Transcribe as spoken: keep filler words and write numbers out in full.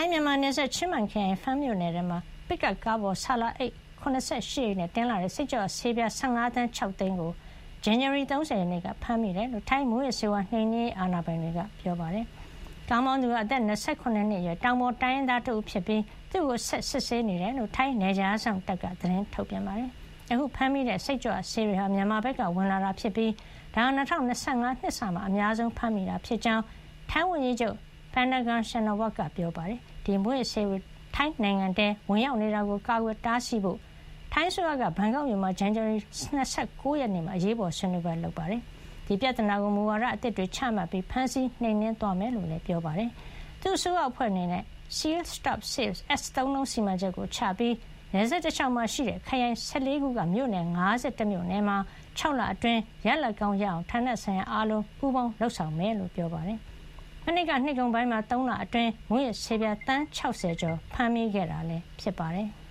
ထိုင်းမြန်မာနယ်စပ်ချင်းမိုင်ခရိုင်ဖမ်းမြို့နယ်ထဲမှာပစ်ကပ်ကားပေါ်ဆာလာအိတ်ခုနစ်ဆယ့်ရှစ်ရိတ်နဲ့တင်လာတဲ့စိတ်ကြွဆေးပြားဆယ့်ငါးသန်းခြောက်သိန်းကိုဇန်နဝါရီသုံးဆယ်ရက်နေ့ကဖမ်းမိတယ်လို့ထိုင်းမူးယစ်ဆေးဝါးနှိမ်နင်းရေးအာဏာပိုင်တွေကပြောပါတယ်။ကားမောင်းသူကအသက်၂၇နှစ်အရွယ်တောင်ပေါ်တိုင်းရင်းသားတဦးဖြစ်ပြီးသူ့ကိုဆက်စစ်ဆေးနေတယ်လို့ထိုင်းနယ်ခြားစောင့်တပ်ကသတင်းထုတ်ပြန်ပါတယ်။အခုဖမ်းမိတဲ့စိတ်ကြွဆေးတွေဟာမြန်မာဘက်ကဝင်လာတာဖြစ်ပြီးဒါဟာ၂၀၂၅နှစ်စာမှာအများဆုံးဖမ်းမိတာဖြစ်ကြောင်းထိုင်းဝန်ကြီးချုပ်ပန်နဂန်ရှင်နဝတ်ကပြောပါတယ်။ဒီမူးယစ်ဆေးတွေထိုင်းနိုင်ငံထဲဝင်ရောက်နေတာကိုကာကွယ်တားဆီးဖို့ထိုင်းဆိုရကဘန်ကောက်မြို့မှာဇန်နဝါရီ၂၉ရက်နေ့မှာအရေးပေါ်ဆွေးနွေးပွဲလုပ်ပါတယ်။ဒီပြဿနာကိုမူဝါဒအသစ်တွေချမှတ်ပြီးဖမ်းဆီးနှိမ်နင်းသွားမယ်လို့လည်းပြောပါတယ်။သူ့ဆိုရအဖွဲ့အနေနဲ့ Seal Stop Sales S သုံးလုံးစီမံချက်ကိုချပြီးနယ်စပ်တစ်လျှောက်မှာရှိတဲ့ခရိုင်၁၄ခုကမြို့နယ်၅၁မြို့နယ်မှာ၆လအတွင်းရလဒ်ကောင်းရအောင်ဌာနဆိုင်ရာအားလုံးပူးပေါင်းလှုပ်ဆောင်မယ်လို့ပြောပါတယ်။မနေ့ကနှစ်ကုန်ပိုင်းမှာ၃လအတွင်းမူးယစ်ဆေးပြားတန်း၆၀ကျော်ဖမ်းမိခဲ့တာလည်းဖြစ်ပါတယ်။